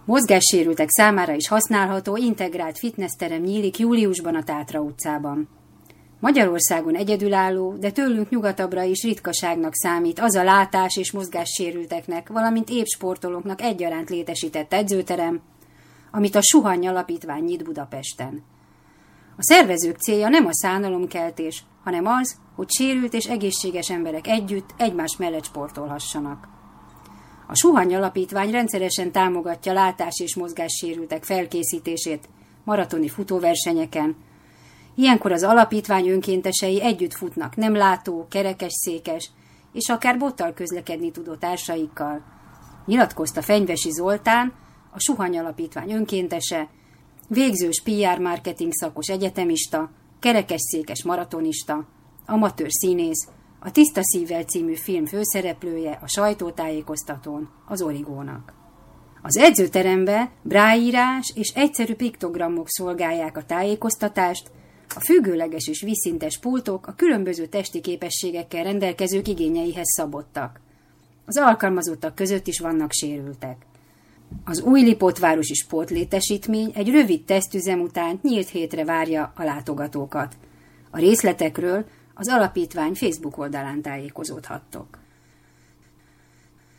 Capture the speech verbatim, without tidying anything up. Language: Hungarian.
Mozgássérültek számára is használható integrált fitnessterem nyílik júliusban a Tátra utcában. Magyarországon egyedülálló, de tőlünk nyugatabbra is ritkaságnak számít az a látás- és mozgássérülteknek, valamint épp sportolóknak egyaránt létesített edzőterem, amit a Suhany Alapítvány nyit Budapesten. A szervezők célja nem a szánalomkeltés, hanem az, hogy sérült és egészséges emberek együtt, egymás mellett sportolhassanak. A Suhany Alapítvány rendszeresen támogatja látás- és mozgássérültek felkészítését maratoni futóversenyeken. Ilyenkor az alapítvány önkéntesei együtt futnak nem látó, kerekesszékes és akár bottal közlekedni tudó társaikkal. Nyilatkozta Fenyvesi Zoltán, a Suhany Alapítvány önkéntese, végzős pé er marketing szakos egyetemista, kerekesszékes maratonista, amatőr színész, a Tiszta szívvel című film főszereplője a sajtótájékoztatón, az Origónak. Az edzőterembe brájírás és egyszerű piktogramok szolgálják a tájékoztatást, a függőleges és vízszintes pultok a különböző testi képességekkel rendelkezők igényeihez szabottak. Az alkalmazottak között is vannak sérültek. Az új Lipótvárosi sportlétesítmény egy rövid tesztüzem után nyílt hétre várja a látogatókat. A részletekről az alapítvány Facebook oldalán tájékozódhattok.